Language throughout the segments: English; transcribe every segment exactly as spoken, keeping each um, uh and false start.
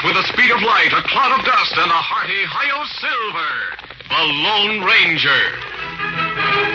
with the speed of light, a cloud of dust, and a hearty Hi-Yo Silver, the Lone Ranger.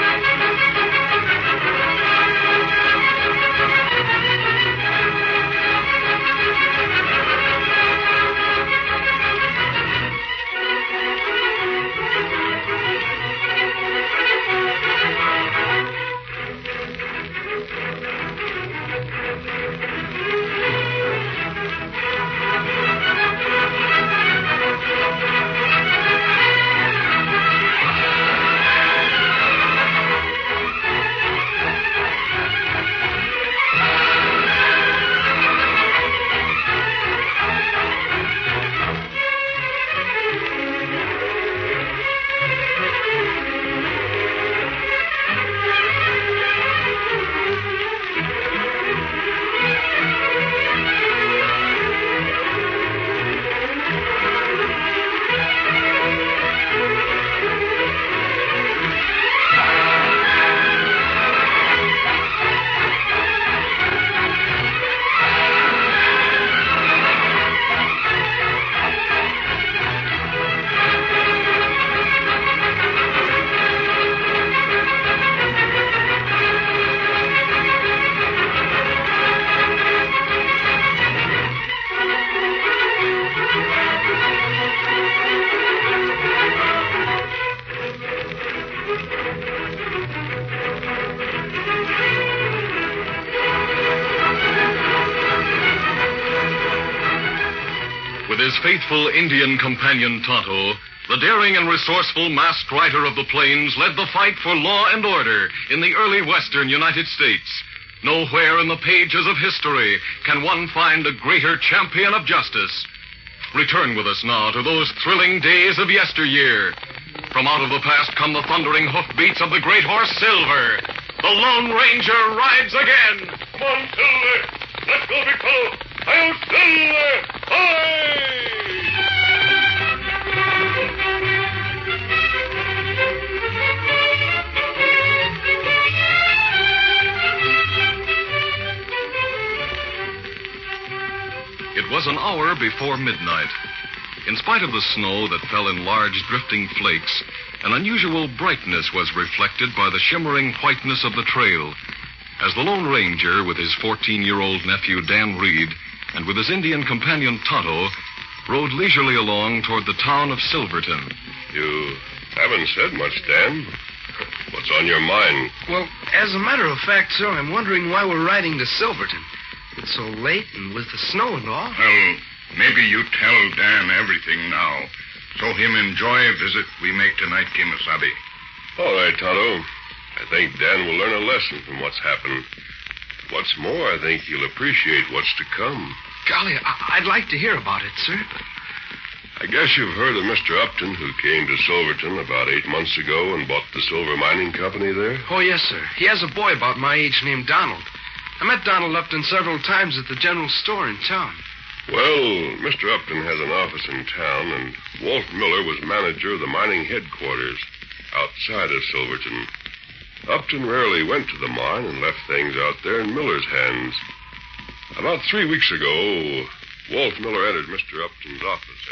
With his faithful Indian companion Tonto, the daring and resourceful masked rider of the plains led the fight for law and order in the early western United States. Nowhere in the pages of history can one find a greater champion of justice. Return with us now to those thrilling days of yesteryear. From out of the past come the thundering hoofbeats of the great horse Silver. The Lone Ranger rides again. Come on, Silver. Let's go, big fellow. Hi-Yo Silver! Hi! It was an hour before midnight. In spite of the snow that fell in large drifting flakes, an unusual brightness was reflected by the shimmering whiteness of the trail. As the Lone Ranger, with his fourteen-year-old nephew Dan Reed, and with his Indian companion Tonto, rode leisurely along toward the town of Silverton. You haven't said much, Dan. What's on your mind? Well, as a matter of fact, sir, I'm wondering why we're riding to Silverton. It's so late and with the snow and all. Well, maybe you tell Dan everything now, so him enjoy a visit we make tonight, Kemosabe. All right, Tonto. I think Dan will learn a lesson from what's happened. What's more, I think he'll appreciate what's to come. Golly, I- I'd like to hear about it, sir. I guess you've heard of Mister Upton, who came to Silverton about eight months ago and bought the silver mining company there? Oh, yes, sir. He has a boy about my age named Donald. I met Donald Upton several times at the general store in town. Well, Mister Upton has an office in town, and Walt Miller was manager of the mining headquarters outside of Silverton. Upton rarely went to the mine and left things out there in Miller's hands. About three weeks ago, Walt Miller entered Mister Upton's office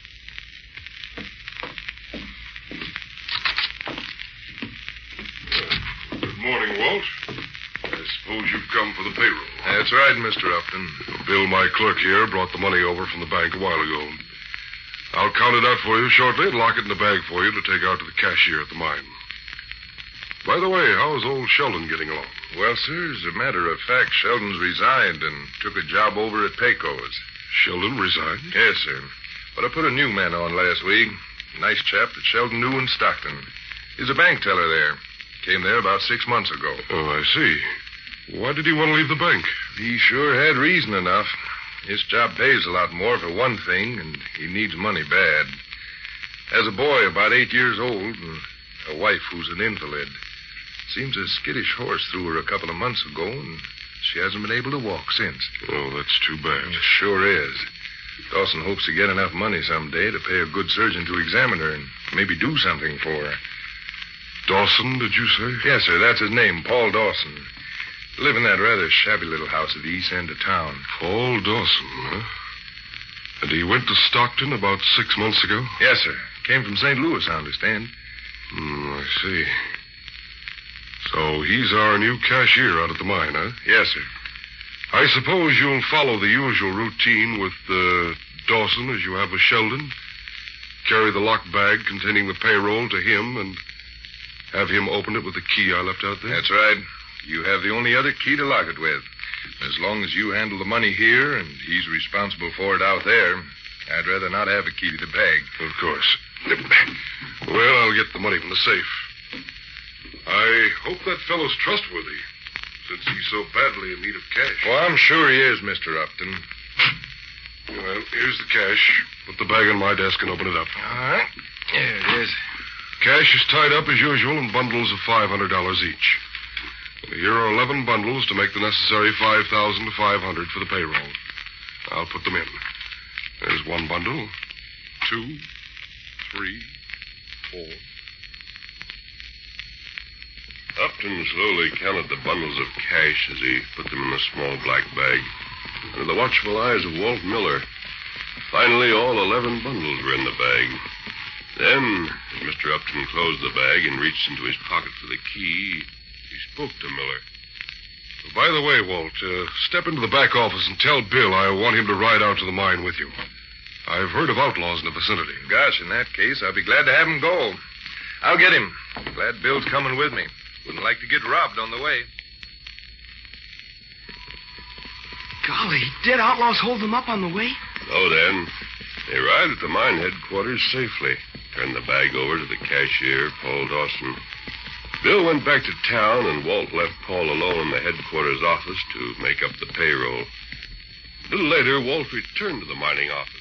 and... Good morning, Walt. I suppose you've come for the payroll. That's right, Mister Upton. Bill, my clerk here, brought the money over from the bank a while ago. I'll count it out for you shortly and lock it in the bag for you to take out to the cashier at the mine. By the way, how's old Sheldon getting along? Well, sir, as a matter of fact, Sheldon's resigned and took a job over at Pecos. Sheldon resigned? Yes, sir. But I put a new man on last week. Nice chap that Sheldon knew in Stockton. He's a bank teller there. Came there about six months ago. Oh, I see. Why did he want to leave the bank? He sure had reason enough. His job pays a lot more for one thing, and he needs money bad. Has a boy about eight years old and a wife who's an invalid. Seems a skittish horse threw her a couple of months ago, and she hasn't been able to walk since. Oh, that's too bad. It sure is. Dawson hopes to get enough money someday to pay a good surgeon to examine her and maybe do something for her. Dawson, did you say? Yes, sir. That's his name, Paul Dawson. Live in that rather shabby little house at the east end of town. Paul Dawson, huh? And he went to Stockton about six months ago? Yes, sir. Came from Saint Louis, I understand. Hmm, I see. So he's our new cashier out at the mine, huh? Yes, sir. I suppose you'll follow the usual routine with uh, Dawson as you have with Sheldon. Carry the locked bag containing the payroll to him and have him open it with the key I left out there? That's right. You have the only other key to lock it with. As long as you handle the money here and he's responsible for it out there, I'd rather not have a key to the bag. Of course. Well, I'll get the money from the safe. I hope that fellow's trustworthy, since he's so badly in need of cash. Well, I'm sure he is, Mister Upton. Well, here's the cash. Put the bag on my desk and open it up. All right. There it is. Cash is tied up as usual in bundles of five hundred dollars each. Here are eleven bundles to make the necessary five thousand five hundred dollars for the payroll. I'll put them in. There's one bundle, two, three, four. Upton slowly counted the bundles of cash as he put them in the small black bag under the watchful eyes of Walt Miller. Finally, all eleven bundles were in the bag. Then, as Mister Upton closed the bag and reached into his pocket for the key, he spoke to Miller. By the way, Walt, uh, step into the back office and tell Bill I want him to ride out to the mine with you. I've heard of outlaws in the vicinity. Gosh, in that case, I'll be glad to have him go. I'll get him. Glad Bill's coming with me. Wouldn't like to get robbed on the way. Golly, did outlaws hold them up on the way? Oh, then, they arrived at the mine headquarters safely. Turned the bag over to the cashier, Paul Dawson. Bill went back to town, and Walt left Paul alone in the headquarters office to make up the payroll. A little later, Walt returned to the mining office.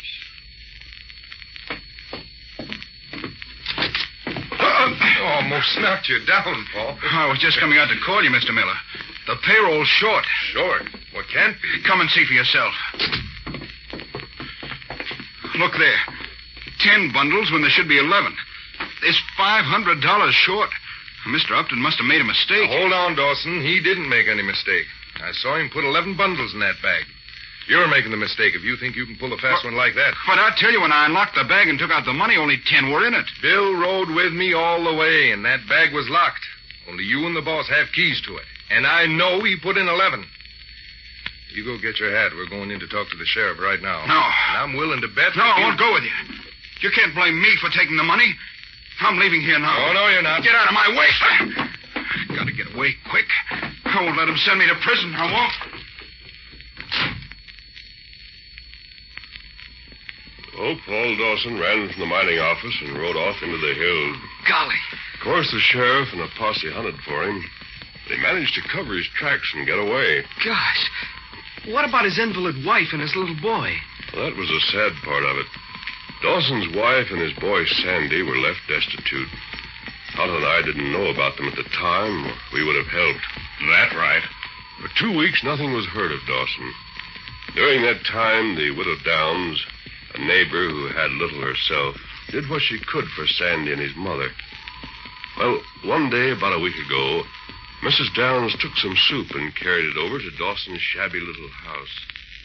Oh, almost knocked you down, Paul. I was just coming out to call you, Mister Miller. The payroll's short. Short? What can't be? Come and see for yourself. Look there. Ten bundles when there should be eleven. There's five hundred dollars short. Mister Upton must have made a mistake. Now, hold on, Dawson. He didn't make any mistake. I saw him put eleven bundles in that bag. You're making the mistake if you think you can pull a fast But- one like that. But I tell you, when I unlocked the bag and took out the money, only ten were in it. Bill rode with me all the way, and that bag was locked. Only you and the boss have keys to it. And I know he put in eleven. You go get your hat. We're going in to talk to the sheriff right now. No. And I'm willing to bet... No, that I you- won't go with you. You can't blame me for taking the money. I'm leaving here now. Oh, no, you're not. Get out of my way. Gotta get away quick. I won't let him send me to prison. I won't. Oh, Paul Dawson ran from the mining office and rode off into the hills. Golly. Of course, the sheriff and a posse hunted for him. They managed to cover his tracks and get away. Gosh. What about his invalid wife and his little boy? Well, that was the sad part of it. Dawson's wife and his boy, Sandy, were left destitute. Tonto and I didn't know about them at the time, or we would have helped. That's right. For two weeks, nothing was heard of Dawson. During that time, the widow Downs, a neighbor who had little herself, did what she could for Sandy and his mother. Well, one day, about a week ago, Missus Downs took some soup and carried it over to Dawson's shabby little house.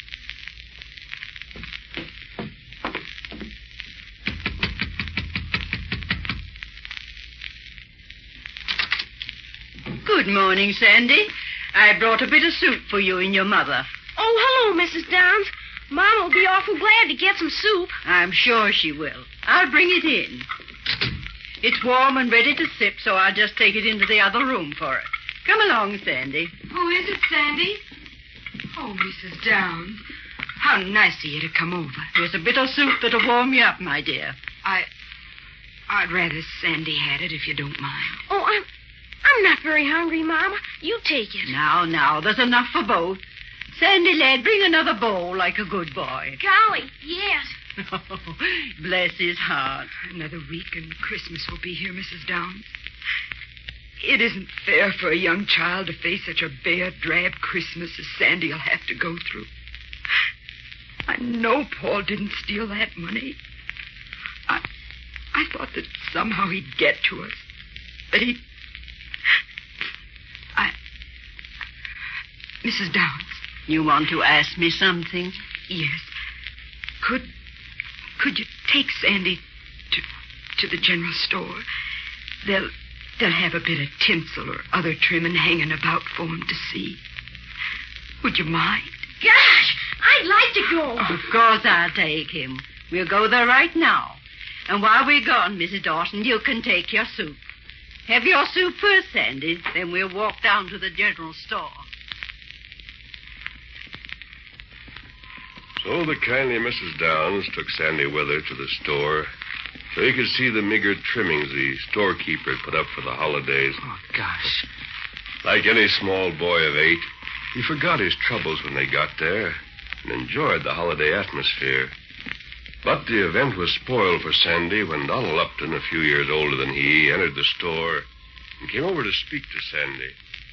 Good morning, Sandy. I brought a bit of soup for you and your mother. Oh, hello, Missus Downs. Mom will be awful glad to get some soup. I'm sure she will. I'll bring it in. It's warm and ready to sip, so I'll just take it into the other room for her. Come along, Sandy. Who is it, Sandy? Oh, Missus Downs. How nice of you to come over. Here's a bit of soup that'll warm you up, my dear. I... I'd rather Sandy had it, if you don't mind. Oh, I'm... I'm not very hungry, Mama. You take it. Now, now, there's enough for both. Sandy, lad, bring another bowl like a good boy. Golly, yes. Bless his heart. Another week and Christmas will be here, Missus Downs. It isn't fair for a young child to face such a bare, drab Christmas as Sandy'll have to go through. I know Paul didn't steal that money. I, I thought that somehow he'd get to us. That he'd... I... Missus Downs. You want to ask me something? Yes. Could Could you take Sandy to to the general store? They'll they'll have a bit of tinsel or other trimming hanging about for him to see. Would you mind? Gosh, I'd like to go. Of course I'll take him. We'll go there right now. And while we're gone, Missus Dawson, you can take your soup. Have your soup first, Sandy. Then we'll walk down to the general store. So the kindly Missus Downs took Sandy with her to the store so he could see the meager trimmings the storekeeper had put up for the holidays. Oh, gosh. Like any small boy of eight, he forgot his troubles when they got there and enjoyed the holiday atmosphere. But the event was spoiled for Sandy when Donald Upton, a few years older than he, entered the store and came over to speak to Sandy.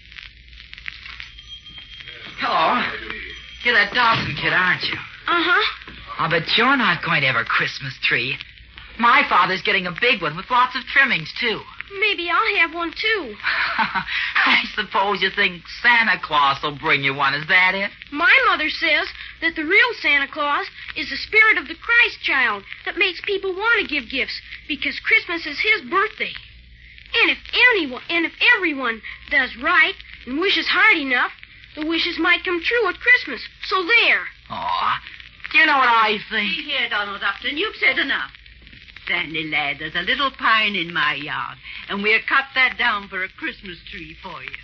Hello. You're that Dawson kid, aren't you? Uh-huh. I'll bet you're not going to have a Christmas tree. My father's getting a big one with lots of trimmings, too. Maybe I'll have one, too. I suppose you think Santa Claus will bring you one. Is that it? My mother says that the real Santa Claus is the spirit of the Christ child that makes people want to give gifts because Christmas is his birthday. And if anyone, and if everyone does right and wishes hard enough, the wishes might come true at Christmas. So there. Aw, do you know what I think? See here, Donald Upton, you've said enough. Sandy, lad, there's a little pine in my yard, and we'll cut that down for a Christmas tree for you.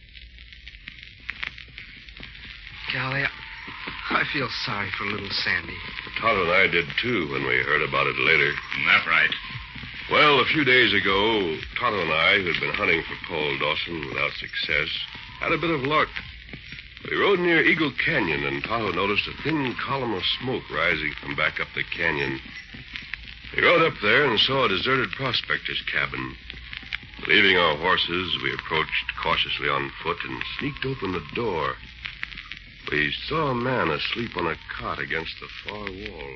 Golly, I feel sorry for little Sandy. Todd and I did, too, when we heard about it later. That's right. Well, a few days ago, Tonto and I, who had been hunting for Paul Dawson without success, had a bit of luck. We rode near Eagle Canyon, and Tonto noticed a thin column of smoke rising from back up the canyon. We rode up there and saw a deserted prospector's cabin. Leaving our horses, we approached cautiously on foot and sneaked open the door. We saw a man asleep on a cot against the far wall.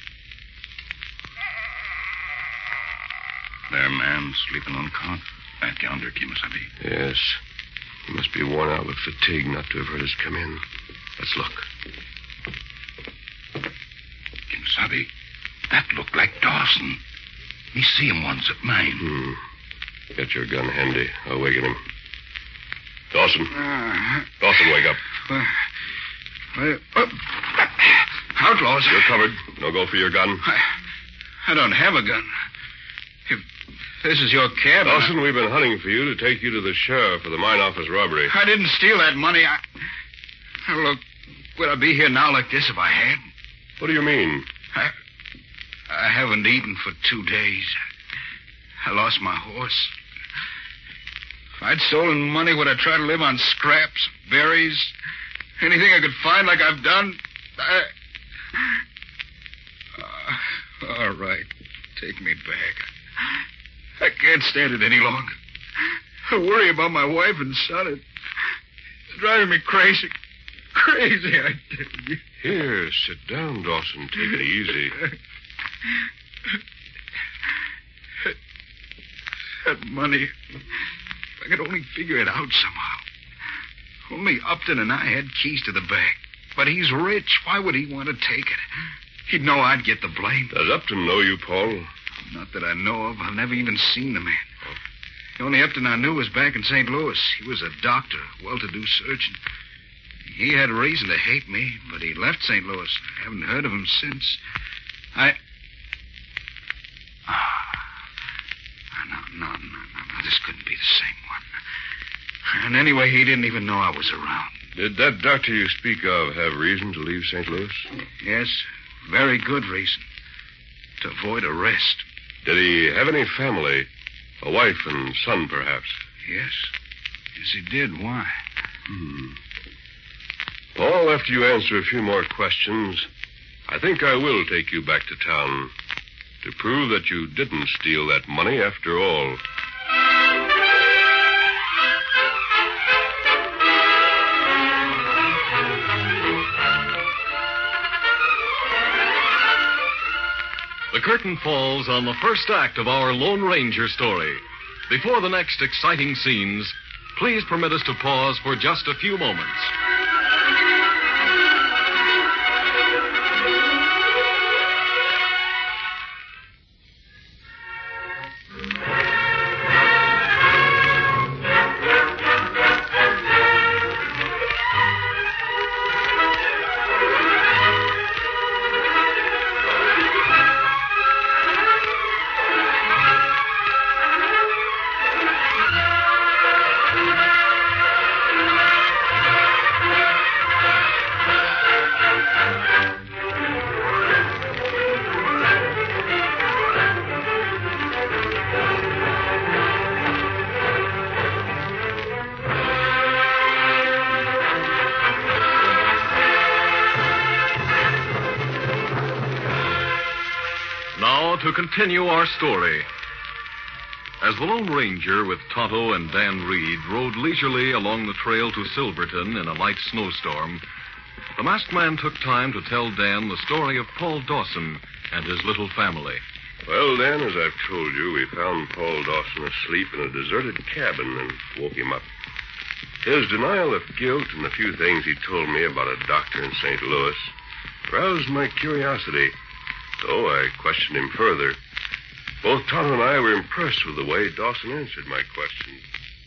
There, man, sleeping on cot. Back yonder, Kimasabi. Yes. He must be worn out with fatigue not to have heard us come in. Let's look. Kimasabi, that looked like Dawson. Me see him once at mine. Hmm. Get your gun handy. I'll waken him. Dawson. Uh, Dawson, wake up. Uh, uh, outlaws. You're covered. No go for your gun. I, I don't have a gun. If this is your cabin... Dawson, we've been hunting for you to take you to the sheriff for the mine office robbery. I didn't steal that money. I... Look, would I be here now like this if I had? What do you mean? I... I haven't eaten for two days. I lost my horse. If I'd stolen money, would I try to live on scraps, berries, anything I could find like I've done? I... Uh, all right. Take me back. I can't stand it any longer. I worry about my wife and son. It's driving me crazy. Crazy, I tell you. Here, sit down, Dawson. Take it easy. That money, if I could only figure it out somehow. Only Upton and I had keys to the bank. But he's rich. Why would he want to take it? He'd know I'd get the blame. Does Upton know you, Paul? Not that I know of. I've never even seen the man. Oh. The only Upton I knew was back in Saint Louis. He was a doctor, a well-to-do surgeon. He had reason to hate me, but he left Saint Louis. I haven't heard of him since. I... No, no, no, no, no. This couldn't be the same one. And anyway, he didn't even know I was around. Did that doctor you speak of have reason to leave Saint Louis? Yes, very good reason. To avoid arrest. Did he have any family? A wife and son, perhaps? Yes. Yes, he did. Why? Hmm. Paul, after you answer a few more questions, I think I will take you back to town to prove that you didn't steal that money after all. The curtain falls on the first act of our Lone Ranger story. Before the next exciting scenes, please permit us to pause for just a few moments. to continue our story. As the Lone Ranger with Tonto and Dan Reed rode leisurely along the trail to Silverton in a light snowstorm, the masked man took time to tell Dan the story of Paul Dawson and his little family. Well, Dan, as I've told you, we found Paul Dawson asleep in a deserted cabin and woke him up. His denial of guilt and the few things he told me about a doctor in Saint Louis roused my curiosity, so I questioned him further. Both Tonto and I were impressed with the way Dawson answered my questions.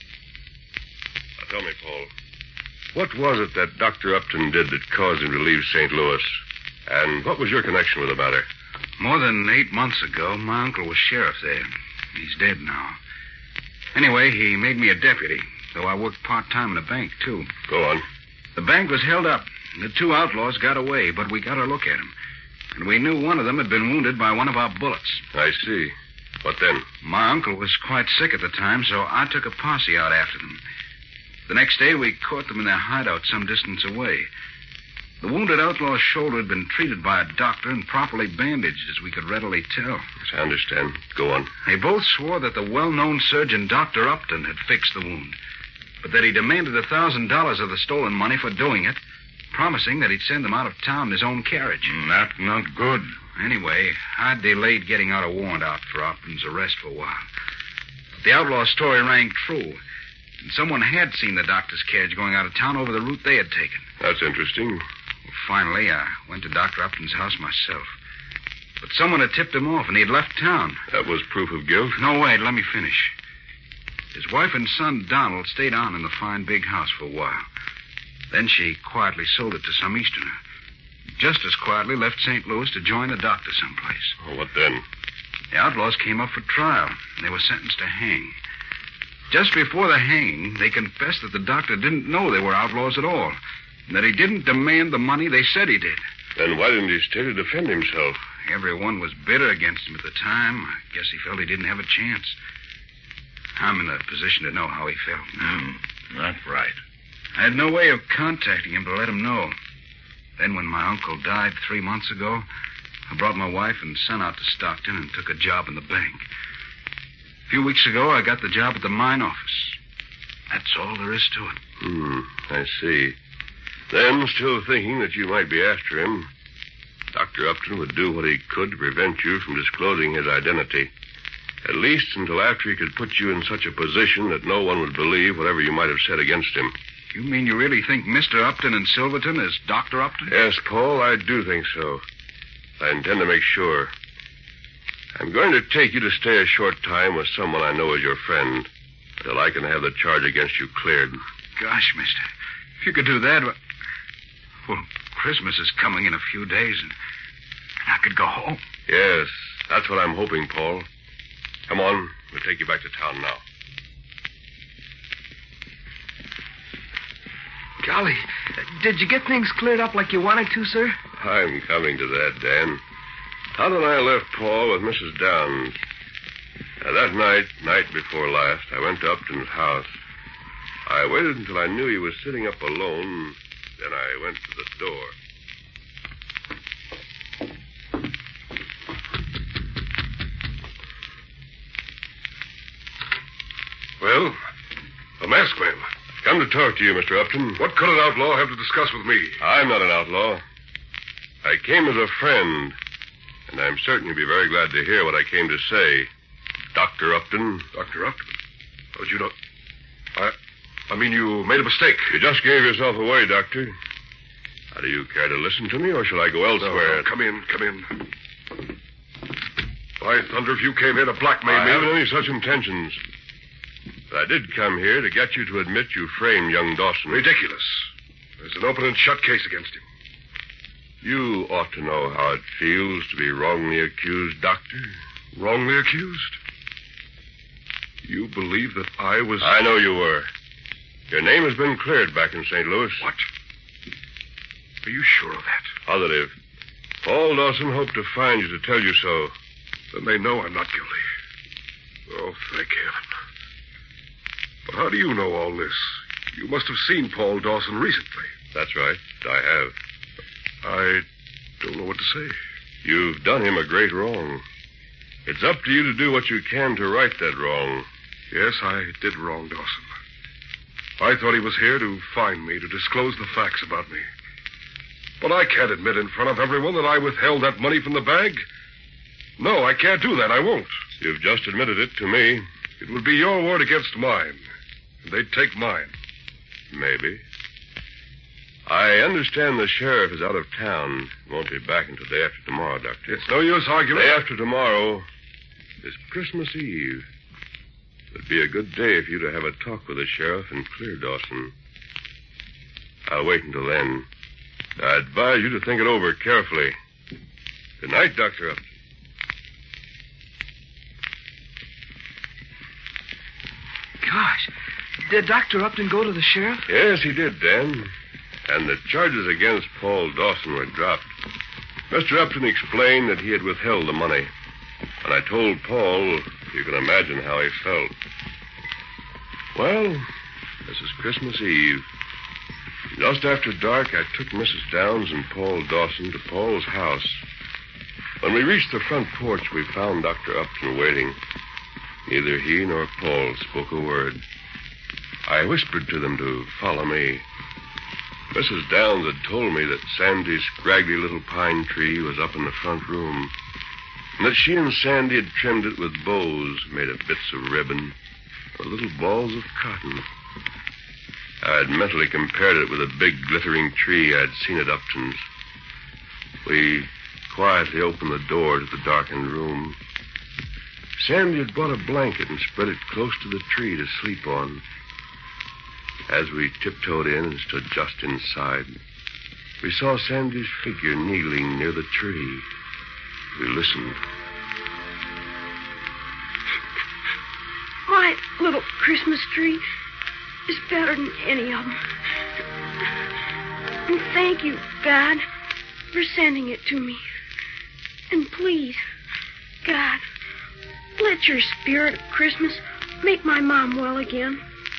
Now, tell me, Paul, what was it that Doctor Upton did that caused him to leave Saint Louis? And what was your connection with the matter? More than eight months ago, my uncle was sheriff there. He's dead now. Anyway, he made me a deputy, though I worked part-time in a bank, too. Go on. The bank was held up. The two outlaws got away, but we got a look at them. And we knew one of them had been wounded by one of our bullets. I see. What then? My uncle was quite sick at the time, so I took a posse out after them. The next day, we caught them in their hideout some distance away. The wounded outlaw's shoulder had been treated by a doctor and properly bandaged, as we could readily tell. Yes, I understand. Go on. They both swore that the well-known surgeon, Doctor Upton, had fixed the wound, but that he demanded a thousand dollars of the stolen money for doing it, promising that he'd send them out of town in his own carriage. Not, not good. Anyway, I delayed getting out a warrant out for Upton's arrest for a while. The outlaw's story rang true, and someone had seen the doctor's carriage going out of town over the route they had taken. That's interesting. Well, finally, I went to Doctor Upton's house myself. But someone had tipped him off, and he had left town. That was proof of guilt? No, wait, let me finish. His wife and son, Donald, stayed on in the fine big house for a while. Then she quietly sold it to some Easterner. Just as quietly left Saint Louis to join the doctor someplace. Oh, what then? The outlaws came up for trial, and they were sentenced to hang. Just before the hanging, they confessed that the doctor didn't know they were outlaws at all, and that he didn't demand the money they said he did. Then why didn't he stay to defend himself? Everyone was bitter against him at the time. I guess he felt he didn't have a chance. I'm in a position to know how he felt now. Mm, that's right. I had no way of contacting him to let him know. Then when my uncle died three months ago, I brought my wife and son out to Stockton and took a job in the bank. A few weeks ago, I got the job at the mine office. That's all there is to it. Hmm, I see. Then, still thinking that you might be after him, Doctor Upton would do what he could to prevent you from disclosing his identity. At least until after he could put you in such a position that no one would believe whatever you might have said against him. You mean you really think Mister Upton in Silverton is Doctor Upton? Yes, Paul, I do think so. I intend to make sure. I'm going to take you to stay a short time with someone I know is your friend, until I can have the charge against you cleared. Gosh, mister, if you could do that... Well, Christmas is coming in a few days, and I could go home. Yes, that's what I'm hoping, Paul. Come on, we'll take you back to town now. Golly, did you get things cleared up like you wanted to, sir? I'm coming to that, Dan. Todd and I left Paul with Missus Downs. Now, that night, night before last, I went to Upton's house. I waited until I knew he was sitting up alone. Then I went to the door. Well, the masked man. Come to talk to you, Mister Upton. What could an outlaw have to discuss with me? I'm not an outlaw. I came as a friend, and I'm certain you'll be very glad to hear what I came to say. Doctor Upton. Doctor Upton? How'd you know? I... I mean, you made a mistake. You just gave yourself away, Doctor. Now, do you care to listen to me, or shall I go elsewhere? No, no, come in, come in. By thunder, if you came here to blackmail I me... I haven't any such intentions. But I did come here to get you to admit you framed young Dawson. Ridiculous. There's an open and shut case against him. You ought to know how it feels to be wrongly accused, Doctor. Wrongly accused? You believe that I was... I know you were. Your name has been cleared back in Saint Louis. What? Are you sure of that? Positive. Paul Dawson hoped to find you to tell you so. Then they know I'm not guilty. Oh, thank heaven. But how do you know all this? You must have seen Paul Dawson recently. That's right. I have. I don't know what to say. You've done him a great wrong. It's up to you to do what you can to right that wrong. Yes, I did wrong Dawson. I thought he was here to find me, to disclose the facts about me. But I can't admit in front of everyone that I withheld that money from the bag. No, I can't do that. I won't. You've just admitted it to me. It would be your word against mine. And they'd take mine. Maybe. I understand the sheriff is out of town. Won't be back until day after tomorrow, Doctor. It's no use arguing. Day after tomorrow is Christmas Eve. It'd be a good day for you to have a talk with the sheriff and clear Dawson. I'll wait until then. I advise you to think it over carefully. Good night, Doctor Upton. Gosh, did Doctor Upton go to the sheriff? Yes, he did, Dan. And the charges against Paul Dawson were dropped. Mister Upton explained that he had withheld the money. When I told Paul, you can imagine how he felt. Well, this is Christmas Eve. Just after dark, I took Missus Downs and Paul Dawson to Paul's house. When we reached the front porch, we found Doctor Upton waiting. Neither he nor Paul spoke a word. I whispered to them to follow me. Missus Downs had told me that Sandy's scraggly little pine tree was up in the front room, and that she and Sandy had trimmed it with bows made of bits of ribbon or little balls of cotton. I had mentally compared it with a big glittering tree I'd seen at Upton's. We quietly opened the door to the darkened room. Sandy had brought a blanket and spread it close to the tree to sleep on. As we tiptoed in and stood just inside, we saw Sandy's figure kneeling near the tree. We listened. My little Christmas tree is better than any of them. And thank you, God, for sending it to me. And please, God, let your spirit of Christmas make my mom well again.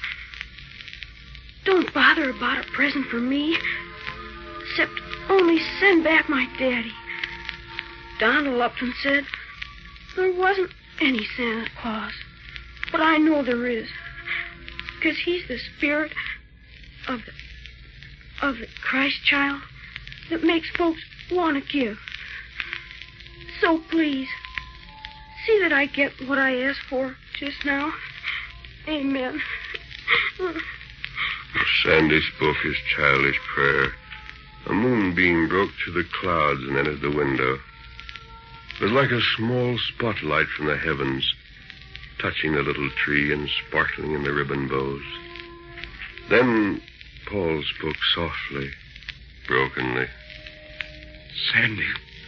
Don't bother about a present for me, except only send back my daddy. Donald Upton said there wasn't any Santa Claus, but I know there is, because he's the spirit of the, of the Christ child that makes folks want to give. So please, see that I get what I asked for just now. Amen. Sandy spoke his childish prayer. A moonbeam broke through the clouds and entered the window. It was like a small spotlight from the heavens, touching the little tree and sparkling in the ribbon bows. Then Paul spoke softly, brokenly. Sandy.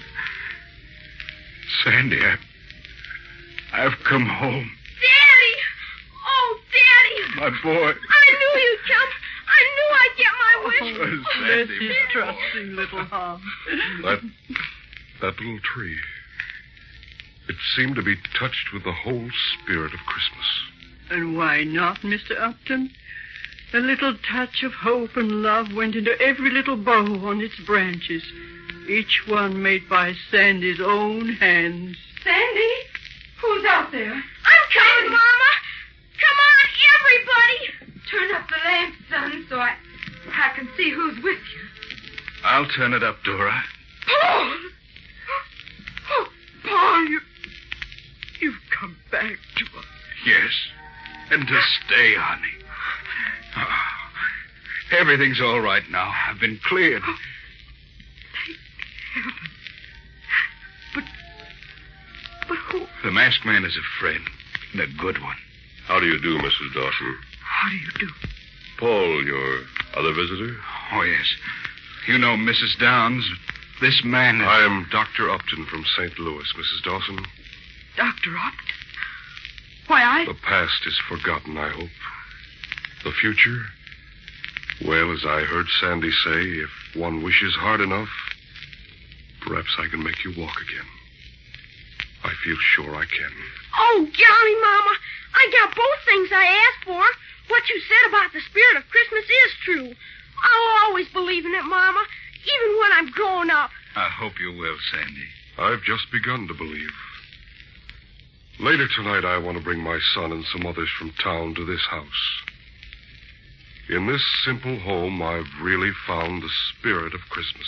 Sandy, I, I've come home. Daddy! Oh, Daddy! My boy. I knew you'd come. I knew I'd get my wish. Oh, Sandy, Bless his trusting little heart. That, that little tree. It seemed to be touched with the whole spirit of Christmas. And why not, Mister Upton? A little touch of hope and love went into every little bow on its branches, each one made by Sandy's own hands. Sandy? Who's out there? I'm coming, Mama. Come on, everybody. Turn up the lamp, son, so I, I can see who's with you. I'll turn it up, Dora. Paul! Oh, Paul, you, you've come back to us. Yes, and to stay, honey. Oh, everything's all right now. I've been cleared. Oh, thank heaven. But, but who... The masked man is a friend, and a good one. How do you do, Missus Dawson? How do you do? Paul, your other visitor? Oh, yes. You know Missus Downs. This man is... I am Doctor Upton from Saint Louis, Missus Dawson. Doctor Upton? Why, I... The past is forgotten, I hope. The future? Well, as I heard Sandy say, if one wishes hard enough, perhaps I can make you walk again. I feel sure I can. Oh, Johnny, Mama, I got both things I asked for. What you said about the spirit of Christmas is true. I'll always believe in it, Mama, even when I'm grown up. I hope you will, Sandy. I've just begun to believe. Later tonight, I want to bring my son and some others from town to this house. In this simple home, I've really found the spirit of Christmas.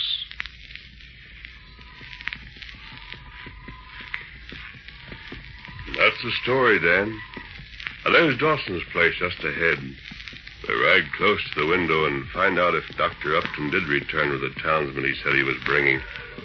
That's the story, Dan. Now, there's Dawson's place just ahead. We'll ride close to the window and find out if Doctor Upton did return with the townsman he said he was bringing.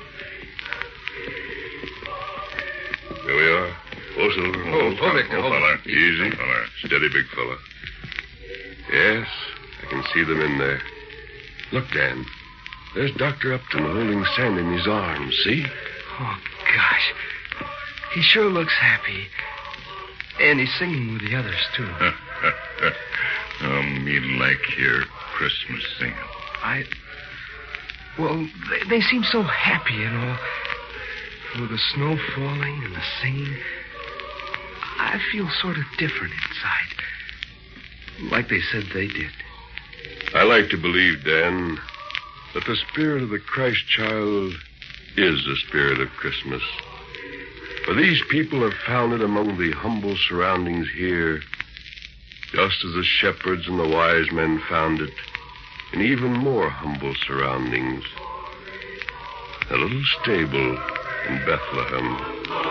Here we are. Oh, Silver. Oh, oh, Victor, oh, hold fella. on. Easy. Oh, fella. Steady, big fella. Yes, I can see them in there. Look, Dan. There's Doctor Upton holding Sandy in his arms, see? Oh, gosh. He sure looks happy. And he's singing with the others, too. Oh, me like your Christmas singing. I... Well, they, they seem so happy, you know. With the snow falling and the singing, I feel sort of different inside. Like they said they did. I like to believe, Dan, that the spirit of the Christ child is the spirit of Christmas. For these people have found it among the humble surroundings here, just as the shepherds and the wise men found it in even more humble surroundings. A little stable in Bethlehem.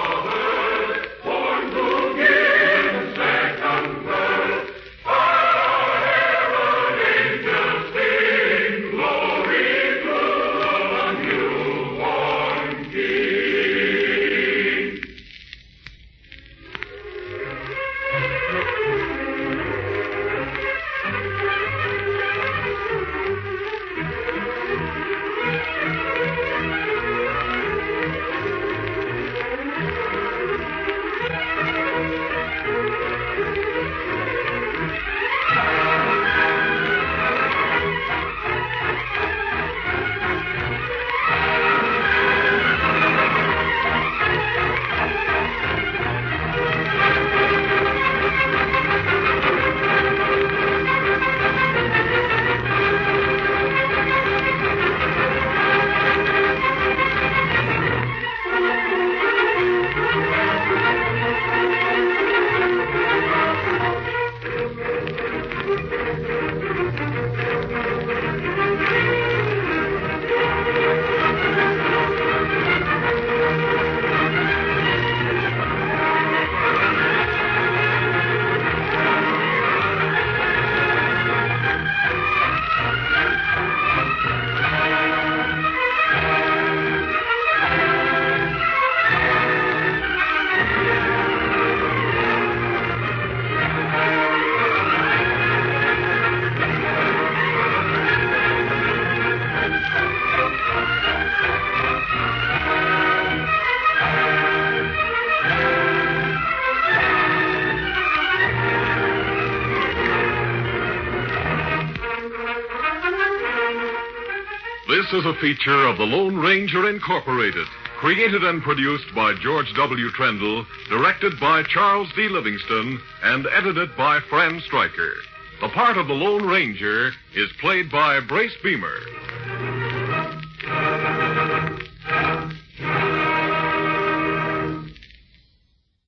This is a feature of the Lone Ranger Incorporated, created and produced by George W. Trendle, directed by Charles D. Livingston, and edited by Fran Stryker. The part of the Lone Ranger is played by Brace Beamer.